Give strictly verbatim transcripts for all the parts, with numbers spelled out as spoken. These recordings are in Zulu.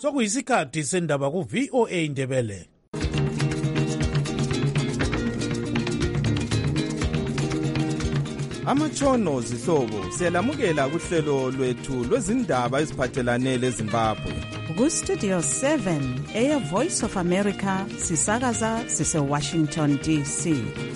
sokuyisikhathi sendaba ku-V O A Ndebele. Amatshono zihlobo siyalamukela kuhlelo lwethu lwezindaba eziphathelane leZimbabwe. Ku-Studio seven, Air Voice of America, sisakaza sise-Washington D C.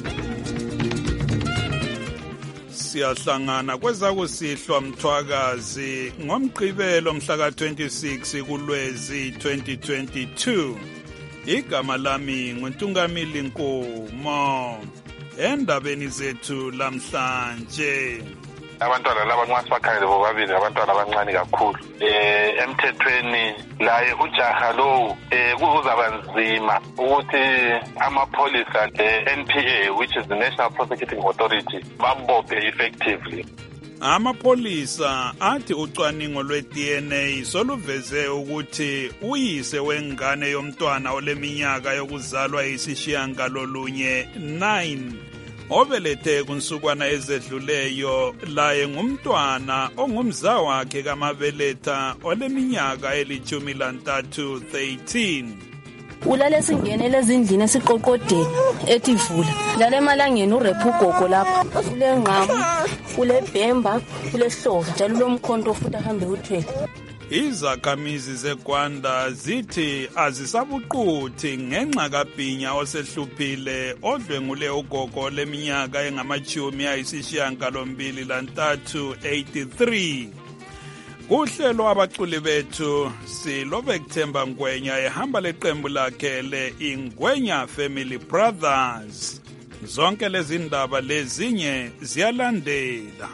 Siyahlangana kwezakusihlwa mthwakazi ngomgqibelo mhla twenty-six kuLwezi twenty twenty-two. Igama lami nguNtungamili Nkomo. Endabeni zethu lamhlanje, abantwana laba nxa sibakhangele bobabili abantwana abancane kakhulu eh emthethweni laye ujaha lo eh kuzaba nzima ukuthi amapholisa N P A, which is the National Prosecuting Authority, bambophe effectively. Amapholisa athi ucwaningo lwe-D N A soluveze ukuthi uyise wengane yomntwana oleminyaka yokuzalwa yisishiyangalolunye nine obelethe kunsukwana ezedluleyo laye ngumntwana ongumza wakhe kamabeletha oleminyaka elithumi lantathu thirteen. Ulale singenele ezindlini esiqoqodeni ethi vula. Njalo emalangeni urephu ugogo lapha. Kule ngqamu, kule bhemba, kule hloka, njalo lo mkhonto futhi ahambe uthwele. Izakhamizi zeGwanda zithi azisabuquthi ngenxa kabhinya osehluphile odlwengule ugogo leminyaka engamachumi ayisishiyangalombili lantathu eighty-three. Kuhlelo abaculi bethu siLobekuthemba Ngwenya ehamba leqembu lakhe le-Ingwenya Family Brothers. Zonke lezi ndaba lezinye ziyalandela.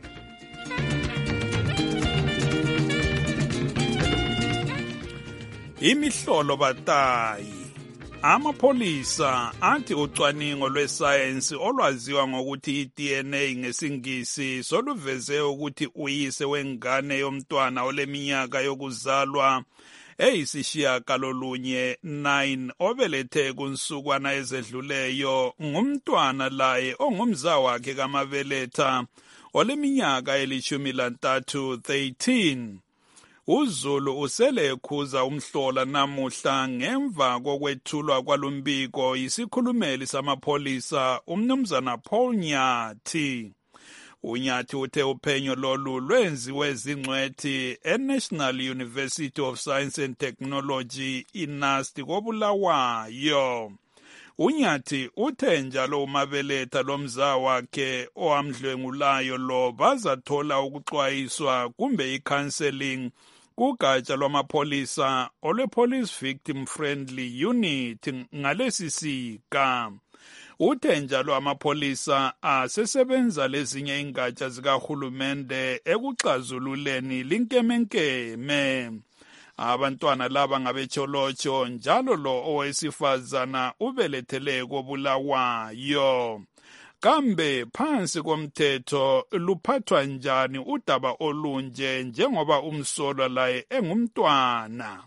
Imihlolo batayi. Amapholisa athi ucwaningo lwesayensi olwaziwa ngokuthi i-D N A ngesingisi soluveze ukuthi uyise wengane yomntwana oleminyaka yokuzalwa eyisishiyagalolunye nine obelethe kunsukwana ezedluleyo ngumntwana laye ongumza wakhe kamabeletha oleminyaka elithumi lantathu thirteen. uZulu usele ekhuza umhlola namuhla ngemva kokwethulwa kwalumbiko yisikhulumeli samapholisa umnumzana Paul Nyathi. uNyathi uthe uphenyo lolu lwenziwe zingcwethi eNational University of Science and Technology iNUST koBulawayo. uNyathi uthe njalo umabeletha lomza wakhe owamdlwengulayo lo bazathola ukuxwayiswa kumbe i-counseling kugatsha lwamapholisa olwe-Police Victim Friendly Unit ngalesi sika. Uthe njalo amapholisa asesebenza lezinye ingatsha zikahulumende ekuxazululeni linkemenkeme. Abantwana laba ngabetsholotsho njalo lo owesifazana ubelethele koBulawayo. Kambe phansi komthetho luphathwa njani udaba olunje njengoba umsolwa laye engumntwana?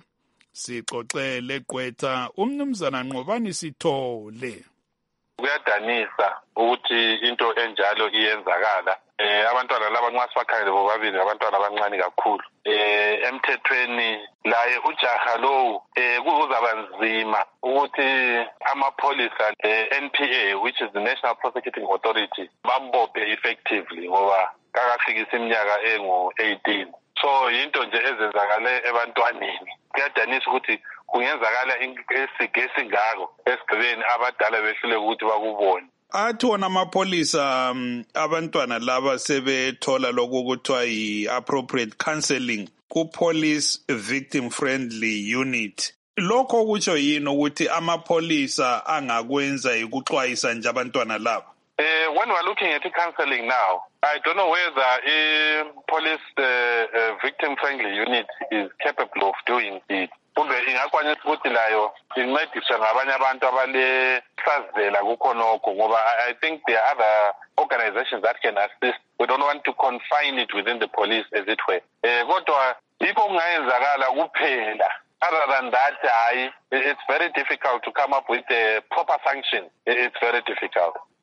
Sixoxele gqwetha umnumzana Nqobani Sithole. Kuyadanisa ukuthi into enjalo iyenzakala. Eh abantwana laba nxa sibakhangele bobabili abantwana abancane kakhulu. Eh emthethweni laye ujaha lo eh kuzaba nzima ukuthi amapholisa N P A, which is the National Prosecuting Authority, bambophe effectively ngoba kakafikisa iminyaka engu eighteen. So into nje ezenzakale ebantwaneni. Kuyadanisa ukuthi kungenzakala isige esingako esigqibeni abadala behlule ukuthi bakubone. Athi wona amapholisa um, abantwana laba sebethola lokhu kuthiwa yi-appropriate counseling ku-Police Victim Friendly Unit. Lokho kutsho yini ukuthi amapholisa angakwenza ukuxwayisa nje abantwana laba? Uh, when we're looking at the counseling now, I don't know whether a police uh, uh, victim friendly unit is capable of doing it. Kumbe ingakwanisa ukuthi layo incediswe ngabanye abantu abalesazela kukhonokho ngoba I think there are other organizations that can assist. We don't want to confine it within the police as it were. Eh kodwa yikho kungayenzakala kuphela. Other than that, I, it's very difficult to come up with a proper sanction. It's very difficult.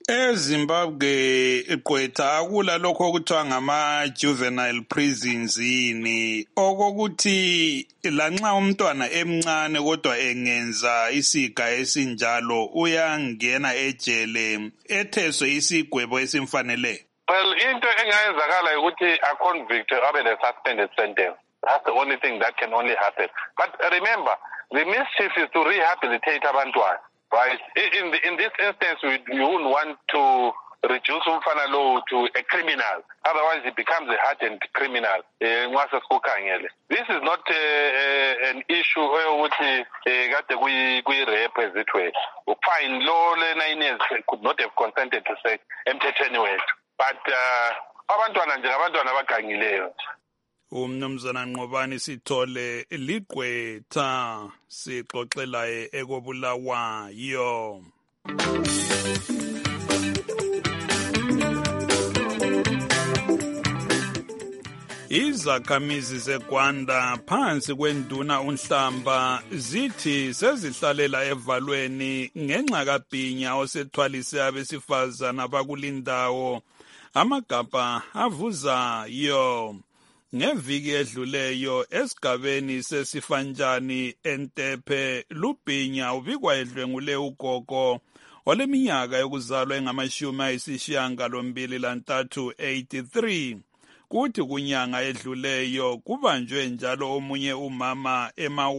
eZimbabwe iqwetha akula lokho okuthiwa ngama-juvenile prisons yini, okokuthi lanxa umntwana emncane kodwa engenza isiga esinjalo uyangena ejele etheswe isigwebo esimfanele. Well, into engayenzakala ukuthi a convict abe le suspended sentence. That's the only thing that can only happen. But remember, the mischief is to rehabilitate abantwana. Right. In the, in this instance, we, we wouldn't want to reduce umfana law to a criminal. Otherwise, it becomes a hardened criminal. This is not uh, uh, an issue where we we rape as it were. Fine, law nine years could not have consented to say anyway. But abantwana nje abantwana abagangileyo. Umnumzana Nqobani Sithole liqwetha sixoxelaye ekobulawayo. Izakhamizi zeGwanda phansi kwenduna uNhlamba zithi sezihlalela evalweni ngenxa kabhinya osethwalise abesifazana abakulindawo amagabha avuzayo. Ngeviki edluleyo esigabeni sesifanjani eNtepe lubhinya ubikwa edlwengule ugogo oleminyaka yokuzalwa engamashumi ayisishiyagalombili lantathu eighty-three. Kuthi kunyanga edluleyo kubanjwe njalo omunye umama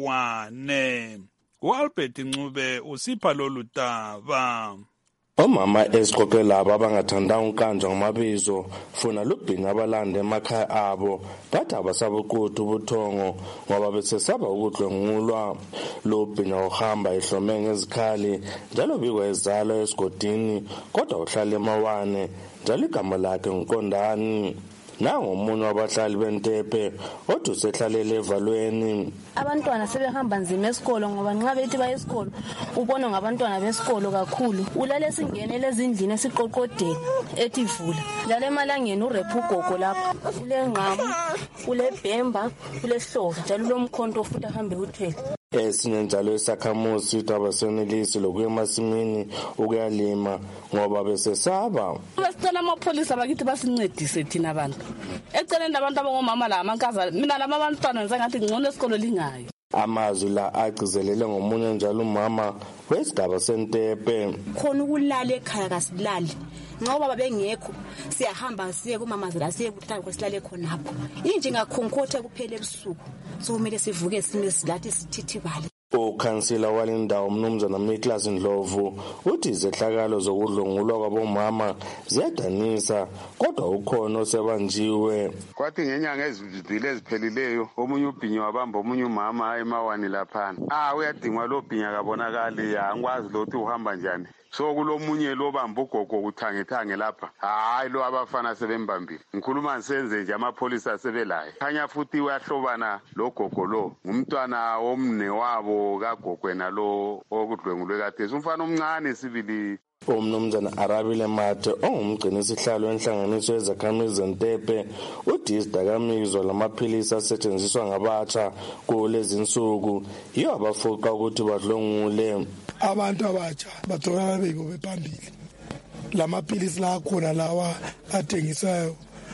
eMawane. uAlbert Ncube usipha lolu daba. Omama esiqoqe laba abangathandanga unkanjwa ngamabizo funa lubhinga abalanda emakhaya abo bathi abasabuquthu ubuthongo ngoba besesaba ukudlwengulwa. Lubhinga uhamba ehlome ngezikhali njalo bikwa ezalwa esigodini kodwa uhlala eMawane njalo igama lakhe nguQondani. Nango omunye wabahlali beNtepe othi usehlalele evalweni. Abantwana sebehamba nzima esikolo ngoba nxa bethi baye esikolo ubona ngabantwana besikolo kakhulu. Ulale singenele ezindlini esiqoqodeni ethi vula. Njalo emalangeni urephu ugogo lapha. Kulengqamu, kulebhemba, kulehloka njalo lomkhonto futhi ahambe uthwele. Esinye njalo isakhamuzi sithi abasenelisi lokuya emasimini ukuyalima ngoba besesaba. Besicela amapholisa bakithi basincedise thina abantu. Eceleni labantu abangomama la amankazana mina lama abantwana ngisengathi ngcono esikolo lingayo. Amazwi la agcizelele ngomunye njalo umama wesigaba seNtepe. Khona ukulala ekhaya kasilali. Ngoba babengekho siyahamba siye kumamazela siye kuhlala kwesilale khonapho. Inje ngakhonkothe kuphela ebusuku. So kumele sivuke sime silathi sithithibale. Ukhansila walendawo umnumzana Miklas Ndlovu uthi izehlakalo zokudlwengulwa kwabomama ziyadanisa kodwa ukhona osebanjiwe. Kwathi ngenyanga ezivile eziphelileyo omunye ubhinyo wabamba omunye umama eMawane laphana. Ah uyadingwa lo bhinya kabonakali angikwazi lothi uhamba njani. So kulomunye lo bamba ugogo kuthangithange lapha. Hayi lo abafana sebembambile. Ngikhuluma ngisenze nje amapholisa sebelaye. Khanya futhi uyahlobana lo gogo lo. Ngumntwana womne wabo kagogwena lo okudlwengulwe kade. Umfana omncane sibili. Umnumzana Arabile Mate ongumgcini sihlalo enhlanganiso yezakhamizi zeNtepe uthi izidakamizwa lamaphilisi asetshenziswa ngabatsha kulezi insuku yiyo abafuqa ukuthi badlwengule. Abantu abatsha batholakala beyiko bephambili. Lamaphilisi la khona lawa athengisayo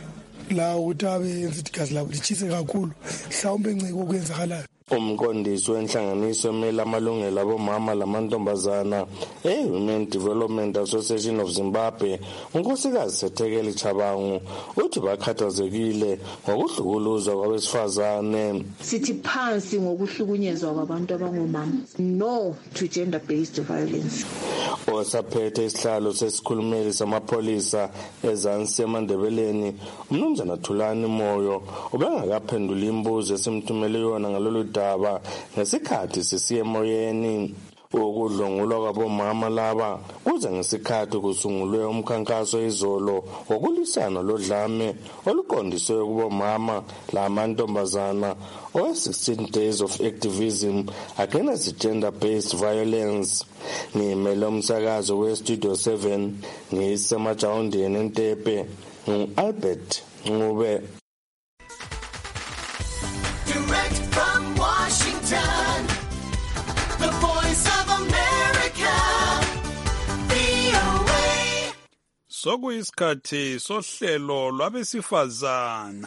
la ukuthi abenza igazi labo lichise kakhulu mhlawumbe nceke okwenzakalayo. Umqondisi wenhlanganiso emela amalungelo abomama lamantombazana e-Women Development Association of Zimbabwe unkosikazi Sethekeli Chabangu uthi bakhathazekile ngokuhlukuluzwa kwabesifazane. Sithi phansi ngokuhlukunyezwa kwabantu abangomama. No to gender based violence. Osaphethe isihlalo sesikhulumeli samapholisa ezansi eMandebeleni umnumzana Thulani Moyo ubengakaphendula imibuzo esimthumele yona ngalolu daba ngesikhathi sisiye emoyeni. Ukudlwengulwa kwabomama laba kuze ngesikhathi kusungulwe umkhankaso izolo wokulisana lodlame oluqondiswe kubomama lamantombazana o sixteen days of activism against gender-based violence. Ngimele umsakazo we-Studio seven ngisemajawundeni eNtepe ngu-Albert Ncube. Direct from Washington, the voice of America, V O A. sokuyisikhathi sohlelo lwabesifazana.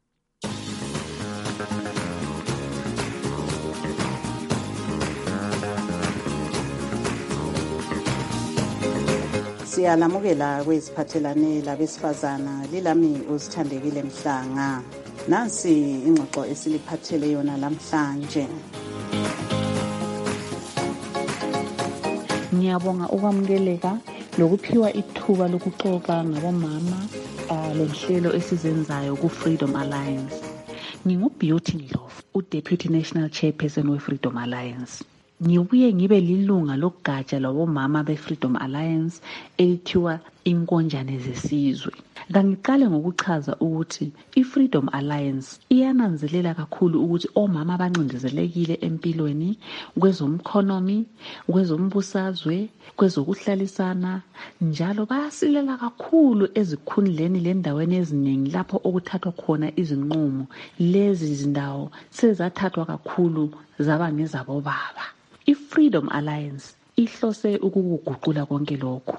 Siyalamukela kweziphathelane labesifazana lilami uzithandekile Mhlanga. Nansi ingxoxo esiliphathele yona lamhlanje. Ngiyabonga ukwamukeleka lokuphiwa ithuba lokuxoxa ngabomama lohlelo esizenzayo ku-Freedom Alliance. Ngingu-Beauty Ndlovu, u-Deputy National Chairperson we-Freedom Alliance. Ngibuye ngibe lilunga lokugatsha lwabomama be-Freedom Alliance elithiwa inkonjane zesizwe. Kangiqale ngokuchaza ukuthi i-Freedom Alliance iyananzelela kakhulu ukuthi omama abancindezelekile empilweni, kwezomkhonomi, kwezombusazwe, kwezokuhlalisana, njalo bayasilela kakhulu ezikhundleni lendaweni eziningi lapho okuthathwa khona izinqumo. Lezi zindawo sezathathwa kakhulu zaba ngezabo baba. I-Freedom Alliance ihlose ukuguqula konke lokho.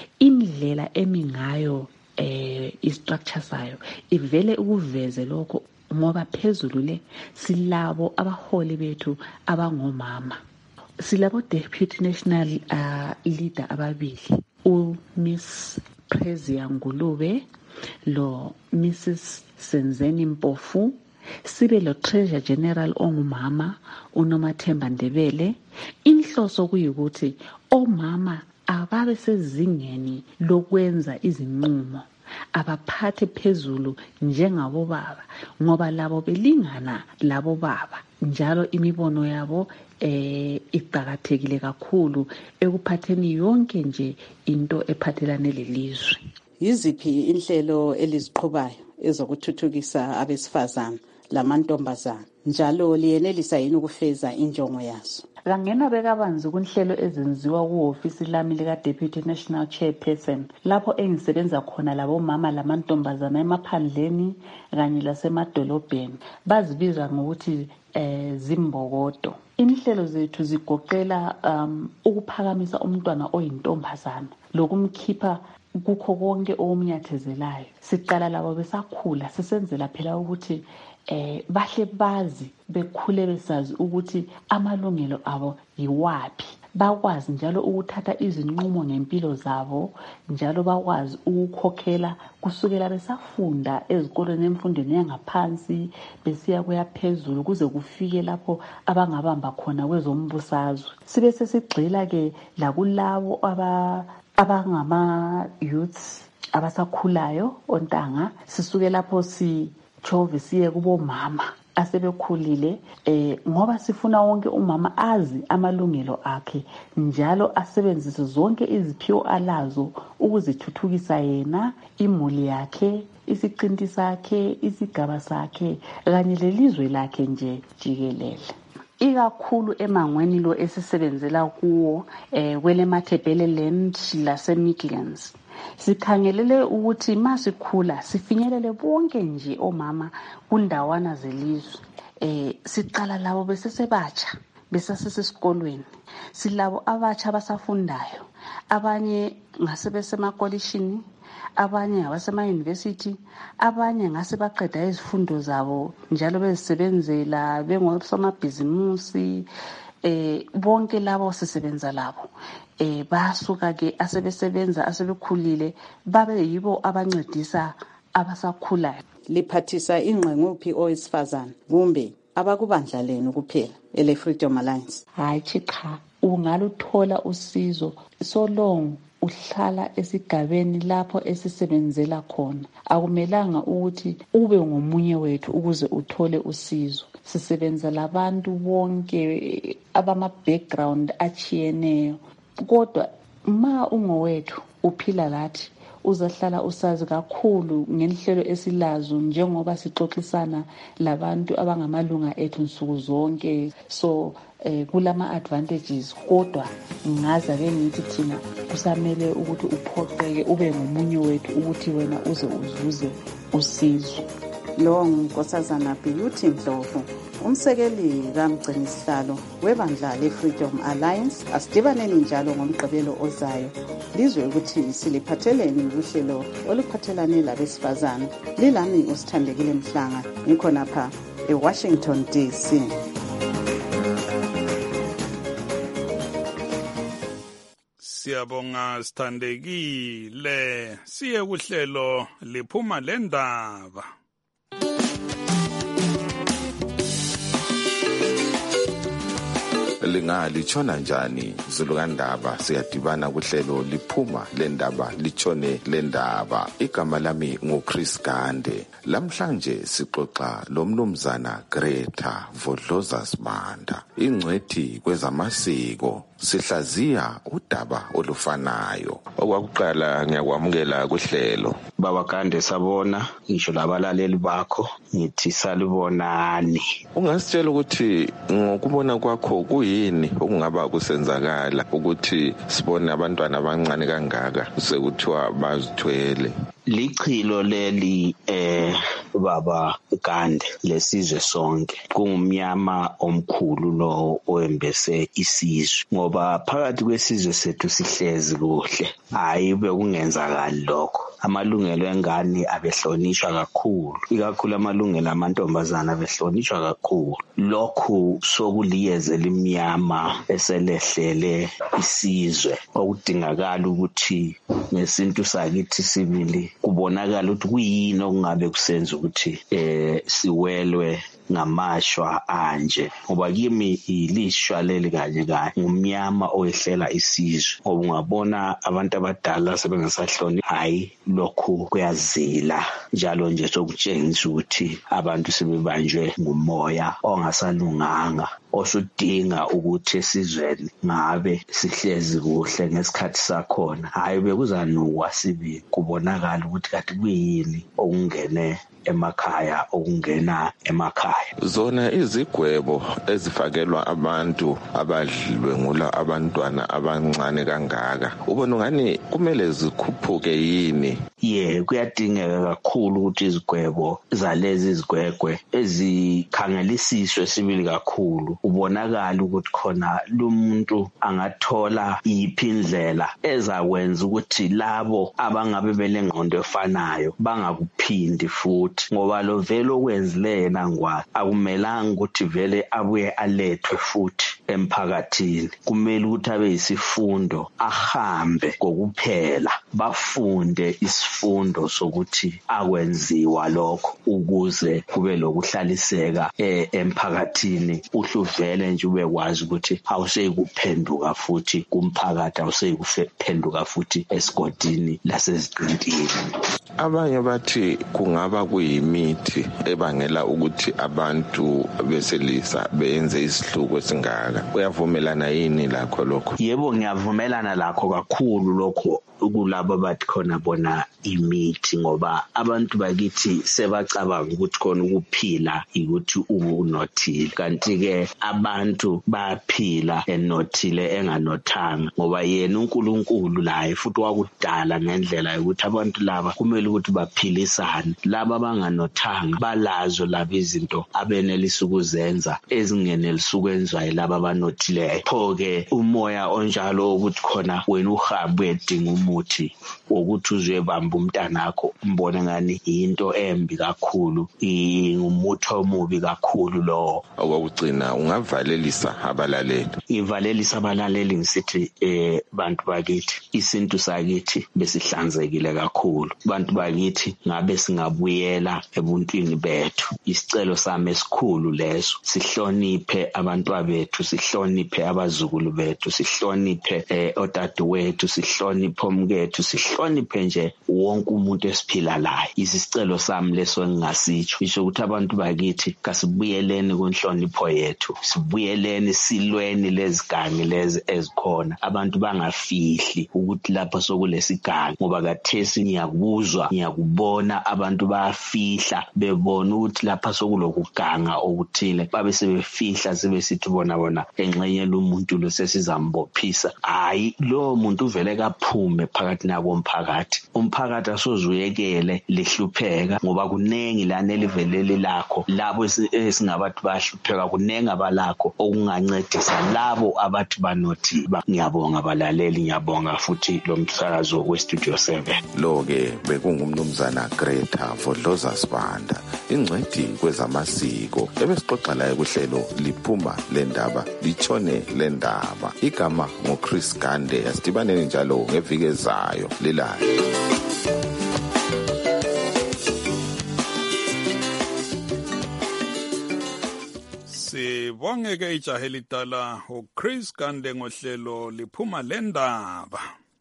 Indlela emingayo eh istructure sayo ivele ukuveze lokho ngoba phezulu le silabo abaholi bethu abangomama. Silabo Deputy National uh, Leader ababili, u Miss Prezia Ngulube lo Missus Senzeni Mpofu, sibe lo Treasurer General ongumama uNomathemba Ndebele. Inhloso kuyikuthi omama ababe sezingeni lokwenza izinqumo, abaphathe phezulu njengabo baba ngoba labo belingana labo baba, njalo imibono yabo eh iqhakathekile kakhulu ekuphatheni yonke nje into ephathelane lelizwe. Yiziphi inhlelo eliziqhubayo ezokuthuthukisa abesifazana lamantombazana, njalo liyenelisa yini ukufeza injongo yazo? Langena bekabanzi kunhlelo ezenziwa ku-ofisi lami lika Deputy National Chairperson lapho engisebenza khona labo mama lamantombazana emaphandleni kanye lasemadolobheni, bazibiza ngokuthi eh zimbokodo. Inhlelo zethu zigoqela um ukuphakamisa umntwana oyintombazana lokumkhipha kukho konke okumnyathezelayo. Siqala labo besakhula sisenzela phela ukuthi eh bahle bazi bekhule besazi ukuthi amalungelo abo yiwapi, bakwazi njalo ukuthatha izinqumo ngempilo zabo, njalo bakwazi ukukhokhela kusukela besafunda ezikoleni emfundweni yangaphansi besiya kuyaphezulu kuze kufike lapho abangabamba khona kwezombusazwe. Sibe sesigxila ke la kulabo aba abangama youths abasakhulayo ontanga, sisuke lapho si chove siye kubo mama asebekhulile eh ngoba sifuna wonke umama azi amalungelo akhe, njalo asebenzise zonke iziphiwo alazo ukuzithuthukisa yena, imuli yakhe, isiqinti sakhe, isigaba sakhe kanye lelizwe lakhe nje jikelele. Ikakhulu emangweni lo esisebenzela kuwo eh kwele Matabeleland lase Midlands, sikhangelele ukuthi masikhula sifinyelele bonke nje omama kundawana zelizwe. Eh siqala labo besesebatsha besasesikolweni, silabo abatsha basafundayo, abanye ngasebesemakolishini, abanye abasema university, abanye ngase baqeda izifundo zabo njalo bezisebenzela bengosomabhizimusi. Eh bonke labo sisebenza labo eh basuka ke asebesebenza asebekhulile babe yibo abancedisa abasakhulayo. Liphathisa ingqenguphi owesifazana kumbe abakubandla lenu kuphela ele Freedom Alliance? Hayi cha, ungaluthola usizo so long uhlala esigabeni lapho esisebenzela khona. Akumelanga ukuthi ube ngomunye wethu ukuze uthole usizo. Sisebenza labantu bonke abama background achiyeneyo, kodwa ma ungowethu uphila lathi uzahlala usazi kakhulu ngenhlelo esilazo njengoba sixoxisana labantu abangamalunga ethu nsuku zonke. So eh kulama advantages, kodwa ngaza ke ngithi thina kusamele ukuthi uphoqeke ube ngomunye wethu ukuthi wena uze uzuze usizo. Lo ngunkosazana Beauty Ndlovu umsekeli kamgcinisihlalo webandla le-Freedom Alliance, asidibaneni njalo ngomgqibelo ozayo lizwe ukuthi siliphatheleni uhlelo oluphathelane labesifazane. Lilami uSithandekile Mhlanga, ngikhonapha eWashington D C. Siyabonga Sithandekile. Siye kuhlelo liphuma lendaba. Lingalitshona njani Zulukandaba? Siyadibana kuhlelo liphuma lendaba litshone lendaba. Igama lami nguChris Gande. Lamhlanje sixoxa lomnumzana Greta Vodloza Sibanda, ingcwethi kwezamasiko. Sihlaziya udaba olufanayo. Okwakuqala ngiyakwamukela kuhlelo. Baba Gande, sabona ngisho labalaleli bakho, ngithi salibonani. Ungasitshela ukuthi ngokubona kwakho kuyini okungaba kusenzakala ukuthi sibone abantwana abancane kangaka sekuthiwa bazithwele? Lichilo leli eh Baba Gande lesizwe sonke, kungumnyama omkhulu lo oembese isizwe, ngoba phakathi kwesizwe sethu sihlezi kuhle, hayi bekungenzakali lokho. Amalungelo engane abehlonishwa kakhulu, ikakhulu amalungelo amantombazana abehlonishwa kakhulu. Lokhu sokuliyeze limnyama eselehlele isizwe, okudingakala ukuthi ngesintu sakithi sibili kubonakala ukuthi kuyini okungabe kusenza ukuthi eh siwelwe ngamashwa anje, ngoba kimi ilishwa leli kanye kanye ngumnyama oyehlela isizwe. Ngoba ungabona abantu abadala sebengasahloni, hayi lokhu kuyazila njalo nje sokutshengisa ukuthi abantu sebebanjwe ngumoya ongasalunganga, osudinga ukuthi esizweni ngabe sihlezi kuhle ngesikhathi sakhona, hayi bekuzanukwa sibi kubonakala ukuthi kanti kuyini okungene emakhaya okungena emakhaya. Zona izigwebo ezifakelwa abantu abadlwengula abantwana abancane kangaka, ubona ngani kumele zikhuphuke yini? Ye, kuyadingeka kakhulu ukuthi izigwebo zalezi izigwegwe ezikhangelisiswe sibili kakhulu, ubonakala ukuthi khona lo muntu angathola iphindlela ezakwenza ukuthi labo abangabe belengqondo efanayo bangakuphindi futhi, ngoba lo vele okwenzile yena ngwa akumelanga ukuthi vele abuye alethwe futhi emphakathini. Kumele ukuthi abe isifundo, ahambe kokuphela, bafunde isifundo sokuthi akwenziwa lokho ukuze kube lokuhlaliseka eh, emphakathini. Uhluvele nje ube kwazi ukuthi awuseyikuphenduka futhi kumphakathi, awuseyikuphenduka futhi esigodini lasezigqintini. Abanye bathi kungaba kuyimithi ebangela ukuthi abantu beselisa benze isihluko singaka. Uyavumelana yini lakho lokho? Yebo, ngiyavumelana lakho kakhulu lokho kulabo bathi khona bona imithi, ngoba abantu bakithi sebacabanga ukuthi khona ukuphila ukuthi unothile, kanti ke abantu baphila enothile enganothanga, ngoba yena uNkulunkulu laye futhi wakudala ngendlela yokuthi abantu laba kumele ukuthi baphilisane. Laba abanganothanga balazo laba izinto abenelisa ukuzenza ezingenelisa ukwenziwa yilaba abanothileyo. Pho-ke umoya onjalo ukuthi khona wena uhambe edinga umuthi wokuthi uzebamba umntanakho, umbone ngani into embi kakhulu, umuthi omubi kakhulu lo. Okugcina ungavalelisa abalaleli. Ivalelisa abalaleli ngisithi eh bantu bakithi isintu sakithi besihlanzekile kakhulu. Bantu bakithi ngabe singabuyela ebuntwini bethu. Isicelo sami esikhulu leso, sihloniphe abantwana bethu, sihloniphe abazukulu bethu, sihloniphe eh otadewethu, sihloniphe omkethu, sihloniphe nje wonke umuntu esiphila laye. Isicelo sami leso engingasitsho isho ukuthi abantu bakithi kasibuyeleni kunhlonipho yethu, sibuyeleni silweni lezigangi lezi ezikhona. Abantu bangafihli ukuthi lapha sokulesigangi, ngoba kathesi ngiyakuzwa ngiyakubona abantu bayafihla bebona ukuthi lapha sokulokuganga okuthile, babe sebefihla sebesithi bona bona engxenye lomuntu lo sesizambophisa. Hayi, lo muntu uvele kaphume phakathi nabo umphakathi. Umphakathi asozuyekele lihlupheka ngoba kunengi lana elivelele la lakho labo esingabathi bayahlupheka kunenga balakho okungancedisa labo abathi banothi. Ngiyabonga balaleli, ngiyabonga futhi lo msakazo we-Studio seven. Lo-ke bekungumnumzana Greta Vodloza Sibanda, ingcweti kwezamasiko, ebesixoxa laye kuhlelo liphuma lendaba litshone lendaba. Igama ngoChris Gande, asidibaneni njalo ngeviki ezayo lilayo. Sibongeke ijaha elidala uChris Gande ngohlelo liphuma lendaba.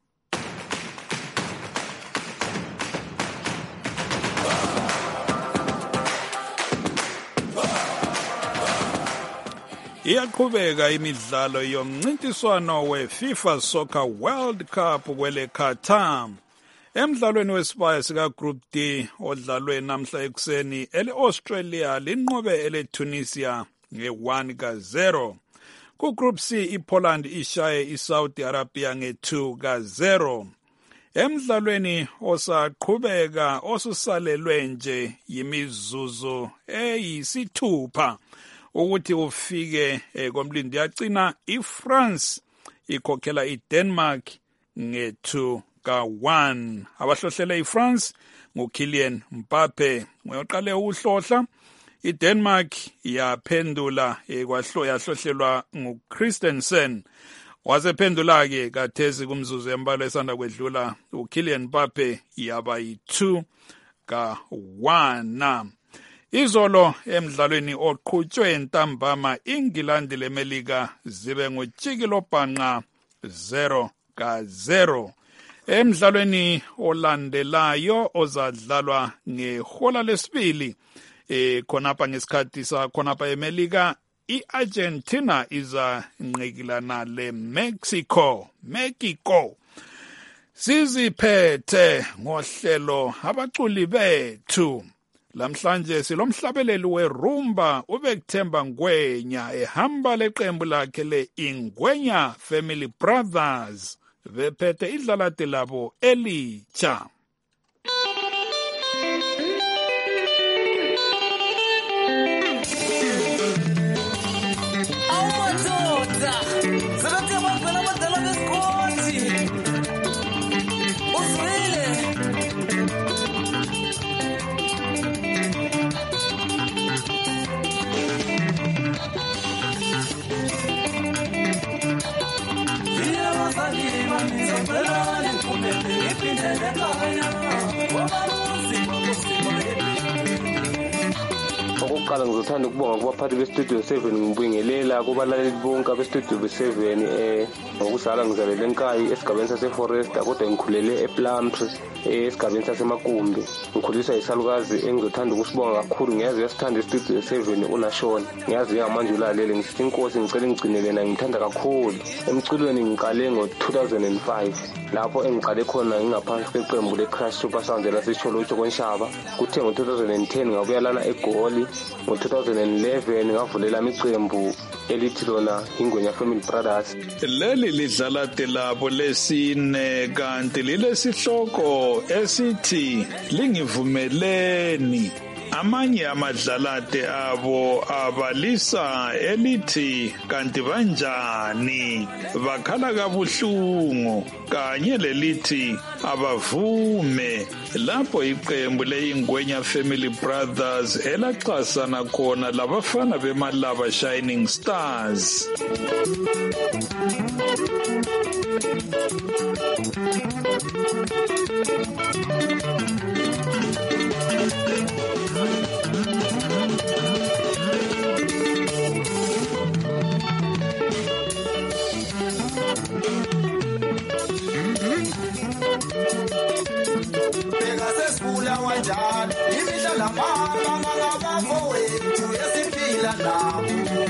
Iyaqhubeka imidlalo yomncintiswano we-FIFA Soccer World Cup kwele Qatar. Emdlalweni wesibaya sika Group D odlalwe namhla ekuseni, ele-Australia linqobe ele-Tunisia nge one ka zero. Ku Group C iPoland ishaye iSaudi Arabia nge two ka zero. Emdlalweni osaqhubeka osusalelwe nje yimizuzu eyisithupha ukuthi ufike komlindi yagcina, iFrance ikhokhela iDenmark nge two ka one. Abahlohlele iFrance nguKylian Mbappe ngoqale ukuhlohla. iDenmark yaphendula ekwahlo yahlohlelwa nguChristensen. Wazephendula ke kathezi kumzuzu embalwa esanda kwedlula uKylian Mbappe yaba yi two ka one. Izolo emdlalweni oqhutshwe ntambama England leMelika zibe ngojikilo bhanqa zero ka zero. Emdlalweni olandelayo ozadlalwa ngehola lesibili eh khonapha ngesikhathi sakhonapha eMelika, iArgentina iza nqikilana leMexico. Mexico siziphethe ngohlelo abaculi bethu. Lamhlanje silomhlabeleli werumba uBekuthemba Ngwenya ehamba leqembu lakhe le-Ingwenya Family Brothers bephethe idlalate labo elitsha. Okokuqala ngizothanda ukubonga kubaphathi beStudio seven, ngibingelela kubalaleli bonke beStudio seven eh ngokuzala ngizalele eNkayi esigabeni saseForesta kodwa ngikhulele ePlumtree esigabeni saseMakumbi. Ngikhuliswa isalukazi engizothanda ukusibonga kakhulu. Ngiyazi uyasithanda iStudio seven uNashona, ngiyazi ngamanje ulalele. Ngisithi inkosi ngicela ngigcinele na ngithanda kakhulu. Emculweni ngiqale ngo two thousand five lapho engiqale khona ngingaphansi kweqembu leCrush Super Sound lasecholotsho kwenshaba. Kuthe ngo two thousand ten ngabuya lana eGoli. Ngo two thousand eleven ngavulela iqembu elithi lona Ingwenya Family Brothers. Leli lidlalate labo lesine kanti lilesihloko esithi lingivumeleni. Amanye amadlalate abo abalisa elithi kanti banjani, bakhala kabuhlungu, kanye lelithi abavume. Lapho iqembu leIngwenya Family Brothers elaxhasana khona labafana bemalaba Shining Stars. Sesibula kanjani imihla lamanga ngabafowethu esiphila nabo.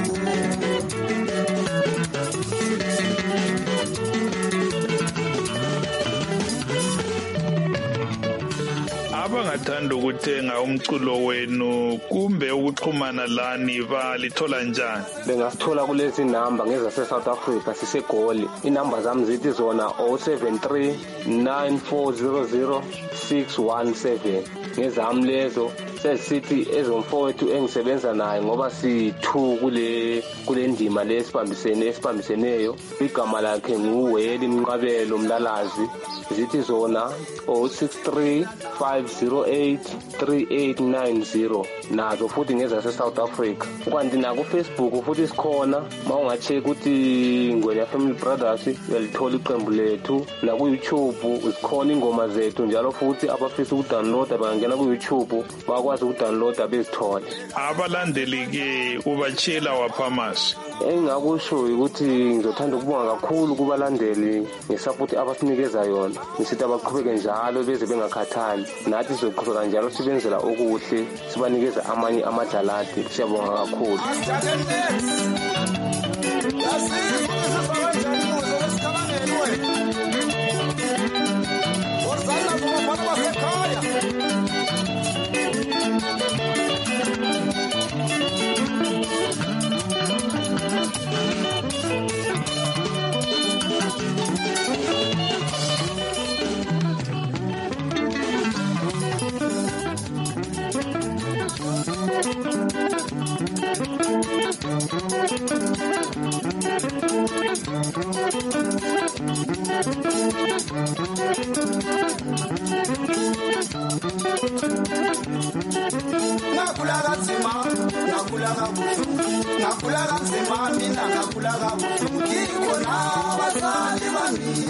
Abangathanda ukuthenga umculo wenu kumbe ukuxhumana lani balithola njani? Bengasithola kulezi namba ngeza se-South Africa siseGoli. Inamba zami zithi zona zero seven three nine four zero zero six one seven. Ngezami lezo sesithi ezomfowethu engisebenza naye ngoba si-two kule kule ndima le esibambisene esibambiseneyo. Igama lakhe nguWeli Mnqabelo Mlalazi. Zithi zona oh six three five zero eight three eight nine zero nazo futhi ngezase-South Africa. Kanti naku-Facebook futhi sikhona ma unga-check ukuthi Ngwenya Family Brothers uyalithola iqembu lethu. Naku-YouTube zikhona ingoma zethu njalo futhi abafisa ukudownloada bangena ku-YouTube bakwazi ukudownloada bezithole. Abalandeli-ke ubatshela waphamazi engingakusho ukuthi ngizothanda ukubonga kakhulu kubalandeli ngesupport abasinikeza yona. Ngisithi abaqhubeke njalo beze bengakhathali. Nathi sizoqhubeka njalo sibenzela okuhle sibanikeza amanye amadlalati. Siyabonga kakhulu. Nakula kanzima, nakula kabuhlungu, nakula kanzima mina nakula kabuhlungu, ngikho abazali bami.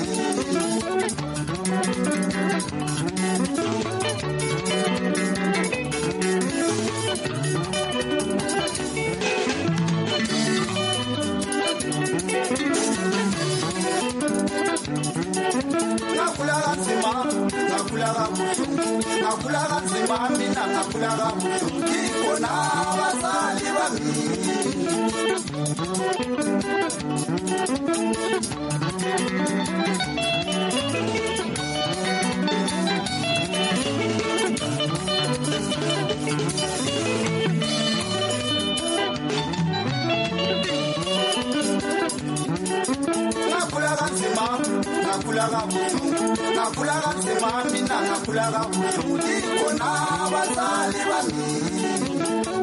Nakula kanzima, nakula kabuhlungu, nakula kanzima mina nakula kabuhlungu, ngikho abazali bami. Nakula kanzima, nakula kabuhlungu, nakula kanzima mina nakula kabuhlungu, ngikho abazali bami.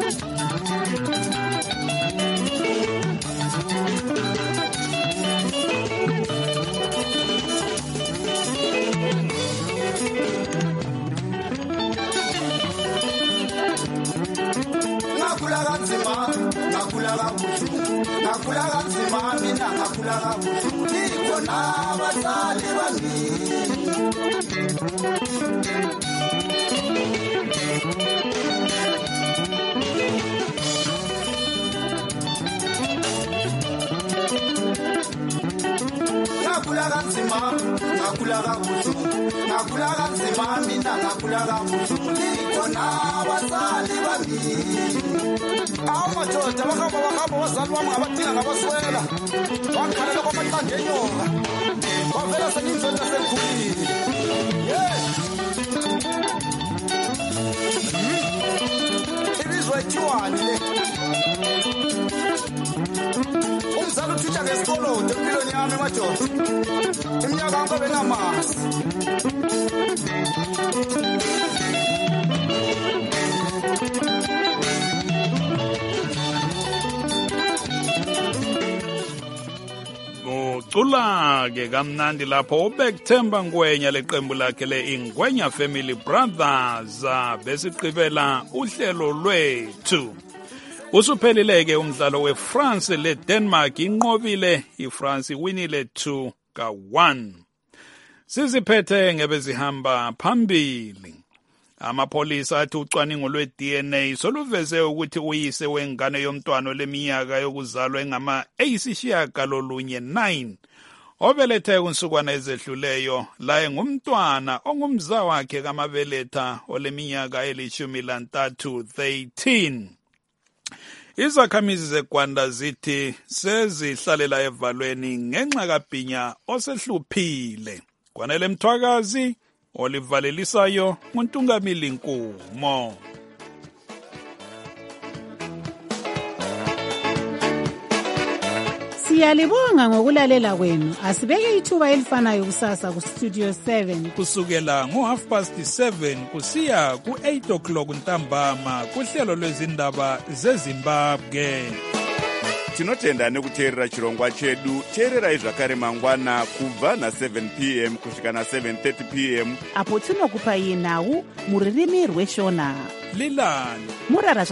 Nakula kanzima, nakula kabuhlungu, nakula kanzima mina nakula kabuhlungu, ngikho abazali bami. Nakula kanzima, nakula kabuhlungu, nakula kanzima mina nakula kabuhlungu, ngikho abazali bami. Amadoda bahamba bahamba abazali bami ngabadinga ngabaswela bakhalela kwamaqanda enyoka bavela senindlela sengikhulile. Ibizwa ithiwani le umzali uthutha ngesikoloto empilweni yami madoda iminyaka yami bengamasi. Ucula ke kamnandi lapho ubekuthemba Ngwenya leqembu lakhe le-Ngwenya Family Brothers besiqibela uhlelo lwethu. Usuphelile-ke umdlalo we-France le-Denmark inqobile i-France winile two ka one. Siziphethe ngebezihamba phambili. Amapholisa athi ucwaningo lwe-D N A soluveze ukuthi uyise wengane yomntwana leminyaka yokuzalwa engama eyisishiyagalolunye nine obelethe kunsukwana ezedluleyo laye ngumntwana ongumza wakhe kamabeletha oleminyaka elishumi lantathu thirteen. Izakhamizi zeGwanda zithi sezihlalela evalweni ngenxa kabhinya osehluphile. Kwanele Mthwakazi olivalelisayo nguNtungamili Nkumo. Siyalibonga ngokulalela kwenu. Asibeke ithuba elifanayo kusasa ku Studio seven. Kusukela ngo half past seven kusiya ku eight o'clock ntambama kuhlelo lwezindaba zeZimbabwe. Tinotenda nekuteerera chirongwa chedu. Teererai zvakare mangwana kubva na seven p m kusvika na seven thirty p m apo tinokupai nhau muririmi rweshona. Lilani Murara